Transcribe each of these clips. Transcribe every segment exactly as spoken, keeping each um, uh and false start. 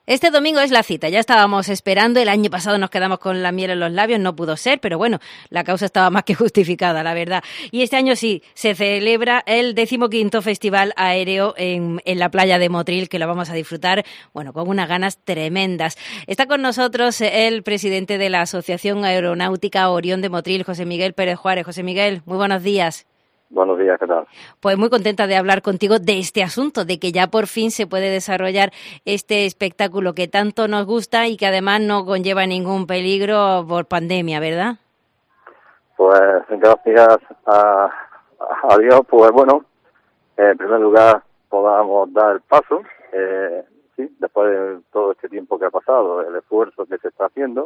Este domingo es la cita, ya estábamos esperando, el año pasado nos quedamos con la miel en los labios, no pudo ser, pero bueno, la causa estaba más que justificada, la verdad. Y este año sí, se celebra el decimoquinto Festival Aéreo en, en la playa de Motril, que lo vamos a disfrutar, bueno, con unas ganas tremendas. Está con nosotros el presidente de la Asociación Aeronáutica Orión de Motril, José Miguel Pérez Juárez. José Miguel, muy buenos días. Buenos días, ¿qué tal? Pues muy contenta de hablar contigo de este asunto, de que ya por fin se puede desarrollar este espectáculo que tanto nos gusta y que además no conlleva ningún peligro por pandemia, ¿verdad? Pues gracias a, a Dios, pues bueno, en primer lugar podamos dar el paso, eh, sí, después de todo este tiempo que ha pasado, el esfuerzo que se está haciendo,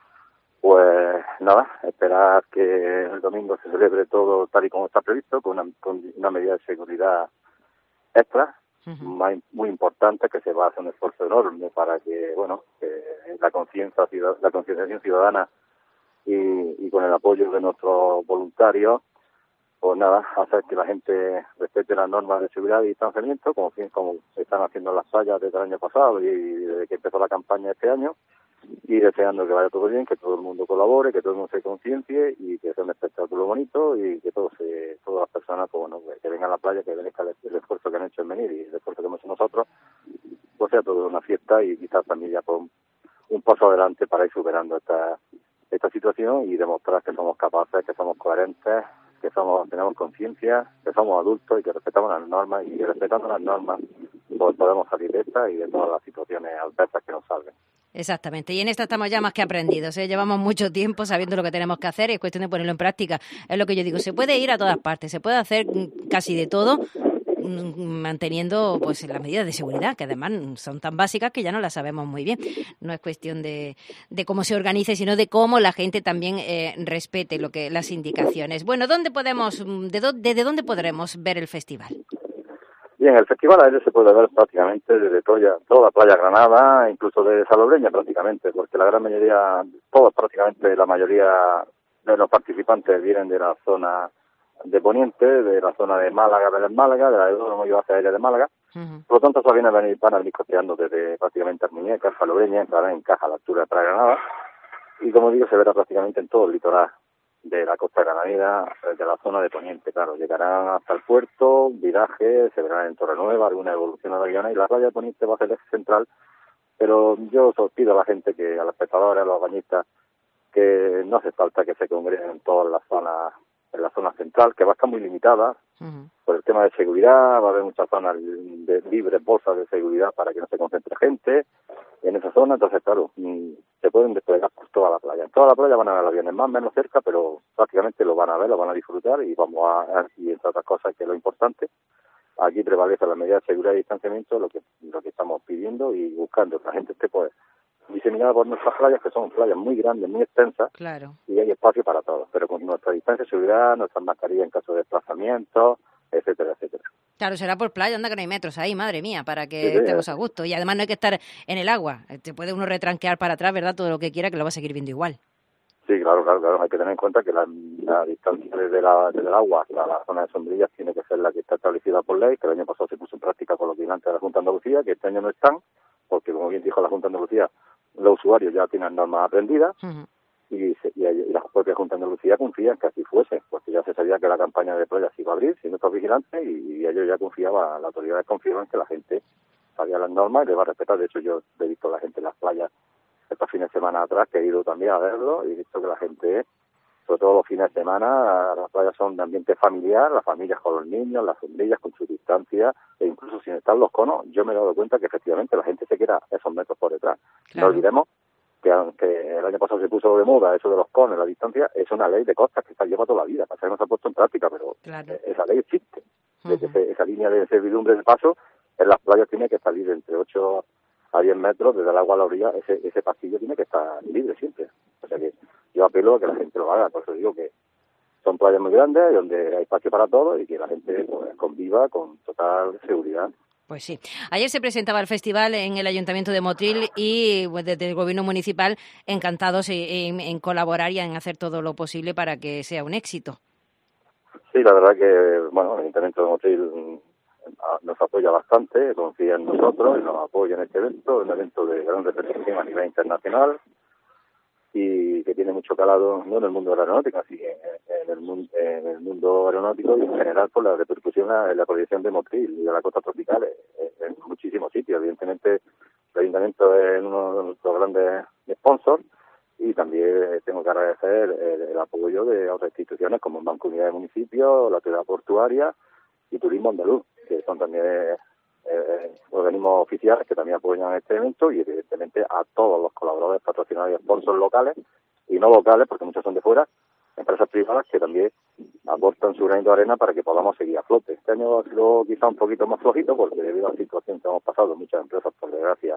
pues nada, esperar que el domingo se celebre todo tal y como está previsto, con una, con una medida de seguridad extra, uh-huh. muy, muy importante, que se va a hacer un esfuerzo enorme para que, bueno, que la conciencia, la concienciación ciudadana y, y con el apoyo de nuestros voluntarios, pues nada, hacer que la gente respete las normas de seguridad y distanciamiento, como, como se están haciendo en las playas desde el año pasado y desde que empezó la campaña este año, y deseando que vaya todo bien, que todo el mundo colabore, que todo el mundo se conciencie y que sea un espectáculo bonito y que todo se, todas las personas pues, bueno, que vengan a la playa, que vean el esfuerzo que han hecho en venir y el esfuerzo que hemos hecho nosotros, pues sea todo una fiesta y quizás también ya con un paso adelante para ir superando esta esta situación y demostrar que somos capaces, que somos coherentes, que somos tenemos conciencia, que somos adultos y que respetamos las normas y que respetando las normas pues podemos salir de esta y de todas las situaciones adversas que nos salven. Exactamente, y en esta estamos ya más que aprendidos, ¿eh? Llevamos mucho tiempo sabiendo lo que tenemos que hacer y es cuestión de ponerlo en práctica. Es lo que yo digo, se puede ir a todas partes, se puede hacer casi de todo manteniendo pues las medidas de seguridad, que además son tan básicas que ya no las sabemos muy bien. No es cuestión de, de cómo se organice, sino de cómo la gente también eh, respete lo que las indicaciones. Bueno, ¿dónde podemos, de do, desde dónde podremos ver el festival? Bien, el Festival Aéreo se puede ver prácticamente desde toda, toda la playa Granada, incluso de Salobreña prácticamente, porque la gran mayoría, todos prácticamente la mayoría de los participantes vienen de la zona de Poniente, de la zona de Málaga, de Málaga, de la Aeródromo y Base Aérea de Málaga. Uh-huh. Por lo tanto, eso viene a venir, van a venir costeando desde prácticamente Armiñeca, Salobreña, entrarán en Caja a la altura de Playa Granada, y como digo, se verá prácticamente en todo el litoral de la costa granadina, de la zona de Poniente, claro, llegarán hasta el puerto, viraje, se verán en Torrenueva, alguna evolución a la Guiana, y la playa de Poniente va a ser el eje central, pero yo os pido a la gente, que a los espectadores, a los bañistas, que no hace falta que se congreguen en todas las zonas, en la zona central, que va a estar muy limitada, uh-huh. por el tema de seguridad, va a haber muchas zonas de libres, bolsas de seguridad para que no se concentre gente en esa zona, entonces claro, se pueden desplegar por toda la playa. En toda la playa van a ver aviones más o menos cerca, pero prácticamente lo van a ver, lo van a disfrutar y vamos a, y entre otras cosas, que es lo importante, aquí prevalece la medida de seguridad y distanciamiento, lo que lo que estamos pidiendo y buscando que la gente esté pues diseminada por nuestras playas, que son playas muy grandes, muy extensas, claro. Y hay espacio para todos, pero con nuestra distancia de seguridad, nuestras mascarillas en caso de desplazamiento, etcétera, etcétera. Claro, será por playa, anda que no hay metros ahí, madre mía, para que sí, sí, estemos sí. a gusto. Y además no hay que estar en el agua, se puede uno retranquear para atrás, ¿verdad? Todo lo que quiera, que lo va a seguir viendo igual. Sí, claro, claro, claro. Hay que tener en cuenta que la, la distancia desde, la, desde el agua hasta la zona de sombrillas tiene que ser la que está establecida por ley, que el año pasado se puso en práctica con los vigilantes de la Junta de Andalucía, que este año no están, porque como bien dijo la Junta de Andalucía, los usuarios ya tienen normas aprendidas, uh-huh. y, se, y, y la propia Junta de Andalucía confía en que así fuese, porque ya se sabía que la campaña de playa se iba a abrir sin estos vigilantes, y, y ellos ya confiaban, las autoridades confiaban que la gente sabía las normas y les va a respetar. De hecho, yo he visto a la gente en las playas estos fines de semana atrás, que he ido también a verlo, y he visto que la gente, sobre todo los fines de semana, las playas son de ambiente familiar, las familias con los niños, las sombrillas con su distancia, e incluso sin estar los conos, yo me he dado cuenta que efectivamente la gente se queda esos metros por detrás. Claro. No olvidemos que aunque el año pasado se puso de moda eso de los conos, la distancia, es una ley de costas que se lleva toda la vida, pasa que no se ha puesto en práctica, pero claro. esa ley existe. Uh-huh. De que esa línea de servidumbre de paso en las playas tiene que salir entre ocho a diez metros desde el agua a la orilla, ese ese pasillo tiene que estar libre siempre. O sea que yo apelo a que la gente lo haga, por eso digo que son playas muy grandes donde hay espacio para todos y que la gente pues, conviva con total seguridad. Pues sí. Ayer se presentaba el festival en el Ayuntamiento de Motril y pues, desde el Gobierno Municipal encantados en, en colaborar y en hacer todo lo posible para que sea un éxito. Sí, la verdad que, bueno, el Ayuntamiento de Motril nos apoya bastante, confía en nosotros y nos apoya en este evento, un evento de gran repercusión a nivel internacional y que tiene mucho calado, no en el mundo de la aeronáutica, sino en, en, el, mundo, en el mundo aeronáutico y en general por la repercusión en la proyección de Motril y de la costa tropical en, en muchísimos sitios. Evidentemente, el Ayuntamiento es uno de nuestros grandes sponsors y también tengo que agradecer el, el apoyo de otras instituciones como el Banco Unidad de Municipios, la Ciudad Portuaria y Turismo Andaluz, que son también eh, organismos oficiales que también apoyan este evento y evidentemente a todos los colaboradores, patrocinadores y sponsors locales y no locales, porque muchos son de fuera, empresas privadas que también aportan su granito de arena para que podamos seguir a flote. Este año ha sido quizá un poquito más flojito porque debido a la situación que hemos pasado, muchas empresas por desgracia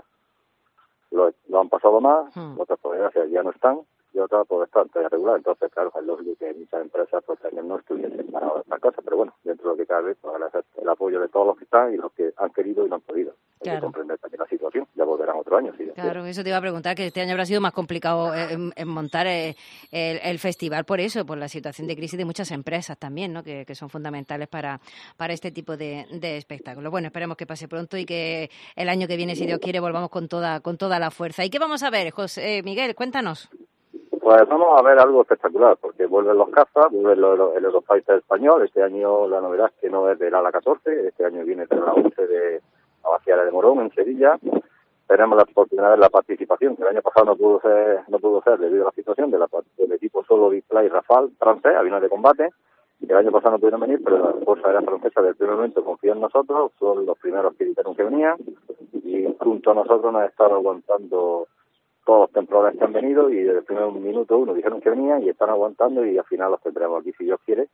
lo, lo han pasado más, hmm. otras por desgracia ya no están y otras por estar regular. Entonces, claro, es lógico que muchas empresas pues también no estuviesen paradas de estas cosas, pero bueno, dentro de lo que cabe, pues agradecer el apoyo de todos los que están y los que han querido y no han podido. Hay claro. que comprender también la situación, ya volverán otro año. Sí, claro, eso te iba a preguntar, que este año habrá sido más complicado en, en montar el, el, el festival por eso, por la situación de crisis de muchas empresas también, ¿no? que, que son fundamentales para, para este tipo de, de espectáculos. Bueno, esperemos que pase pronto y que el año que viene, si Dios quiere, volvamos con toda, con toda la fuerza. ¿Y qué vamos a ver, José Miguel? Cuéntanos. Pues vamos a ver algo espectacular, porque vuelven los cazas, vuelve el, el Eurofighter español. Este año la novedad es que no es del ala catorce, este año viene de la once de la Baciara de Morón, en Sevilla. Tenemos la oportunidad de la participación, que el año pasado no pudo ser no pudo ser debido a la situación de la, del equipo solo Display Rafale francés, aviones de combate. El año pasado no pudieron venir, pero la Fuerza Aérea Francesa del primer momento confía en nosotros, son los primeros que dijeron que venían, y junto a nosotros nos están aguantando todos los temporales que han venido y desde el primer minuto uno dijeron que venían y están aguantando y al final los tendremos aquí, si Dios quiere,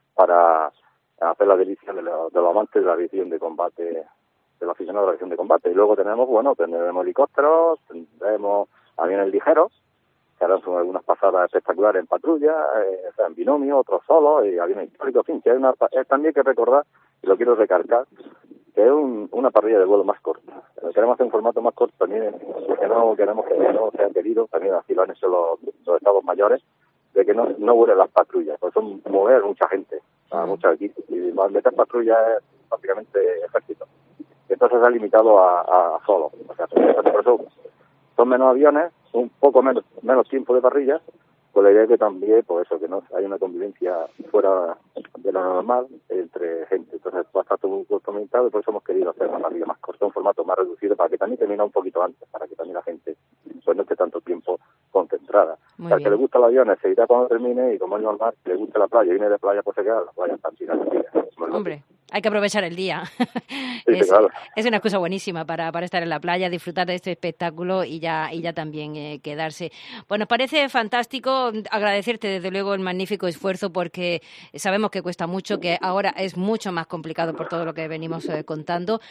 para hacer la delicia de, la, de los amantes de la aviación de combate, de los aficionados de la aviación de combate. Y luego tenemos, bueno, tendremos helicópteros, tendremos aviones ligeros, que harán algunas pasadas espectaculares en patrulla, eh, o sea, en binomio, otros solos, y aviones históricos, en fin, que hay una, es también que recordar, y lo quiero recalcar, que es un, una parrilla de vuelo más corta. Queremos hacer un formato más corto también, porque no queremos que no sea querido, también así lo han hecho los, los estados mayores, de que no, no vuelen las patrullas, porque son mover mucha gente, a muchos equipos, y meter patrullas es prácticamente ejército. Entonces se ha limitado a, a, a solo, o sea, por eso son menos aviones, un poco menos menos tiempo de parrilla, con la idea de que también, pues eso, que no hay una convivencia fuera de lo normal entre gente. Entonces va a estar todo muy comentado y por eso hemos querido hacer una parrilla más corta, un formato más reducido, para que también termine un poquito antes, para que también la gente pues no esté tanto tiempo concentrada. Muy o sea, bien. Que le gusta el avión se irá cuando termine, y como es normal, que le gusta la playa, viene de playa, pues se queda, la playa está tirada. Hombre, hay que aprovechar el día. Sí, es, claro. es una excusa buenísima para, para estar en la playa, disfrutar de este espectáculo y ya y ya también eh, quedarse. Pues nos parece fantástico, agradecerte desde luego el magnífico esfuerzo, porque sabemos que cuesta mucho, que ahora es mucho más complicado por todo lo que venimos eh, contando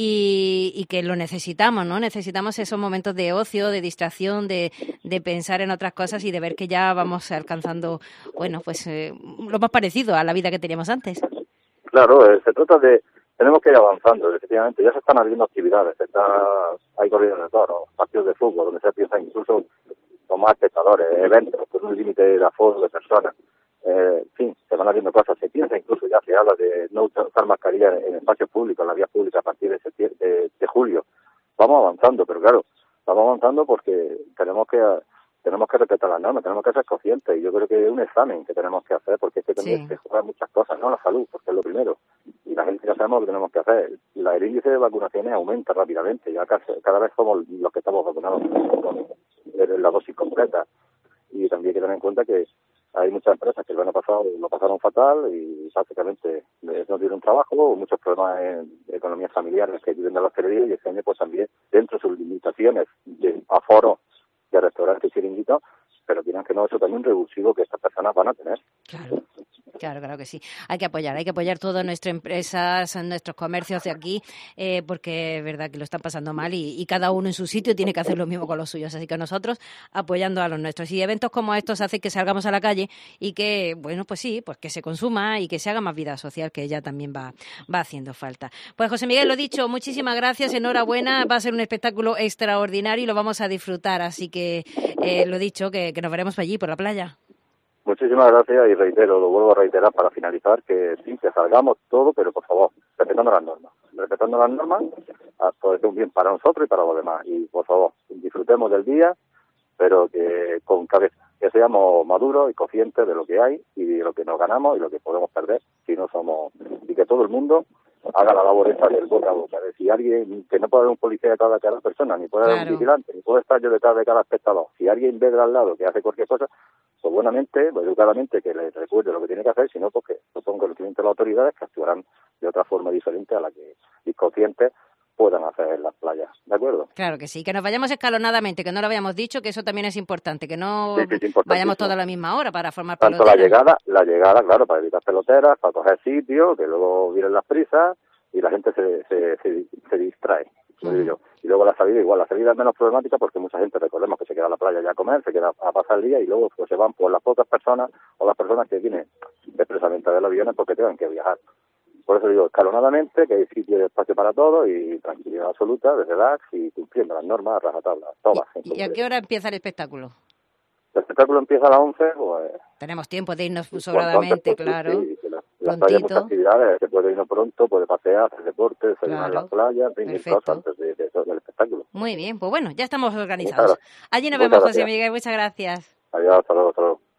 y, y que lo necesitamos, ¿no? Necesitamos esos momentos de ocio, de distracción, de, de pensar en otras cosas y de ver que ya vamos alcanzando, bueno, pues eh, lo más parecido a la vida que teníamos antes. Claro, eh, se trata de, tenemos que ir avanzando, efectivamente, ya se están abriendo actividades, está, hay corridas de toros, partidos de fútbol, donde se piensa incluso con más espectadores, eventos, con un límite de aforo de personas, eh, en fin, se van abriendo cosas, se piensa incluso, ya se habla de no usar mascarilla en, en espacios públicos, en la vía pública a partir de, septiembre, de, de julio. Vamos avanzando, pero claro, vamos avanzando porque tenemos que tenemos que respetar las normas, tenemos que ser conscientes, y yo creo que es un examen que tenemos que hacer, porque es que también sí. se juegan muchas cosas, ¿no? La salud, porque es lo primero, y la gente ya sabemos lo que tenemos que hacer. La, el índice de vacunaciones aumenta rápidamente, ya cada, cada vez somos los que estamos vacunados con la dosis completa, y también hay que tener en cuenta que hay muchas empresas que el año pasado lo pasaron fatal y básicamente no tuvieron trabajo, muchos problemas en economías familiares que viven de la hostelería, y este año pues también dentro de sus limitaciones de aforo de restaurantes y chiringuitos, pero tienen que no, eso también un revulsivo que estas personas van a tener. Claro. Claro, claro que sí. Hay que apoyar, hay que apoyar todas nuestras empresas, nuestros comercios de aquí, eh, porque es verdad que lo están pasando mal y, y cada uno en su sitio tiene que hacer lo mismo con los suyos. Así que nosotros apoyando a los nuestros. Y eventos como estos hacen que salgamos a la calle y que, bueno, pues sí, pues que se consuma y que se haga más vida social, que ya también va, va haciendo falta. Pues José Miguel, lo dicho, muchísimas gracias, enhorabuena, va a ser un espectáculo extraordinario y lo vamos a disfrutar. Así que, eh, lo dicho, que, que nos veremos por allí, por la playa. Muchísimas gracias y reitero, lo vuelvo a reiterar para finalizar, que sí, que salgamos todo, pero por favor, respetando las normas. respetando las normas, pues es un bien para nosotros y para los demás. Y por favor, disfrutemos del día, pero que con cabeza, que seamos maduros y conscientes de lo que hay y de lo que nos ganamos y lo que podemos perder si no somos, y que todo el mundo haga la labor esta del boca a boca. Es decir, alguien, que no puede haber un policía detrás de cada persona, ni puede haber Claro. un vigilante, ni puede estar yo detrás de cada espectador. Si alguien ve de al lado que hace cualquier cosa, pues buenamente, pues educadamente, que le recuerde lo que tiene que hacer, si no, pues que lo ponga conocimiento de las autoridades, que actuarán de otra forma diferente a la que los conscientes puedan hacer en las playas, ¿de acuerdo? Claro que sí, que nos vayamos escalonadamente, que no lo habíamos dicho, que eso también es importante, que no Sí, sí, es importantísimo. vayamos todos a la misma hora para formar Tanto peloteras. la llegada, la llegada, claro, para evitar peloteras, para coger sitio, que luego vienen las prisas y la gente se, se, se, se distrae, como digo yo. Y luego la salida igual, la salida es menos problemática porque mucha gente, recordemos que se queda a la playa ya a comer, se queda a pasar el día y luego pues se van por las pocas personas o las personas que vienen expresamente de los aviones porque tengan que viajar. Por eso digo, escalonadamente, que hay sitio de espacio para todos y tranquilidad absoluta, de relax y cumpliendo las normas, rajatabla, todas. ¿Y, ¿Y a qué hora empieza el espectáculo? El espectáculo empieza a las once, pues... Tenemos tiempo de irnos cuanto sobradamente, antes, pues, claro. Sí, sí, la, la playa hay muchas actividades, se puede irnos pronto, puede pasear, hacer deporte, desayunar en Claro. las playas, en fin, mil Perfecto. cosas antes de, de, de- del espectáculo. Muy bien, pues bueno, ya estamos Muchas organizados. gracias. Allí nos Muchas vemos, José gracias. Miguel, muchas gracias. Adiós, hasta luego, hasta luego.